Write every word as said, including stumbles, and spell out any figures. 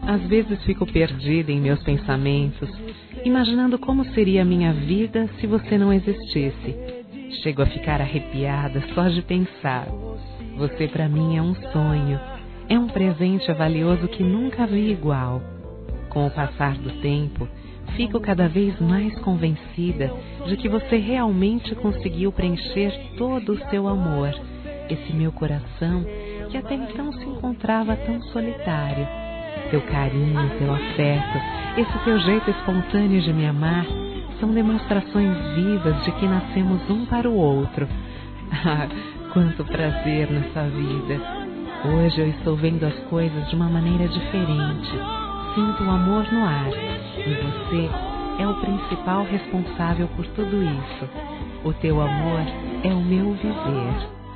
Às vezes fico perdida em meus pensamentos, imaginando como seria a minha vida se você não existisse. Chego a ficar arrepiada só de pensar. Você para mim é um sonho, é um presente valioso que nunca vi igual. Com o passar do tempo, fico cada vez mais convencida de que você realmente conseguiu preencher todo o seu amor, esse meu coração que até então se encontrava tão solitário. Seu carinho, seu afeto, esse seu jeito espontâneo de me amar são demonstrações vivas de que nascemos um para o outro. Ah, quanto prazer nessa vida! Hoje eu estou vendo as coisas de uma maneira diferente. Sinto o amor no ar e você é o principal responsável por tudo isso. O teu amor é o meu viver.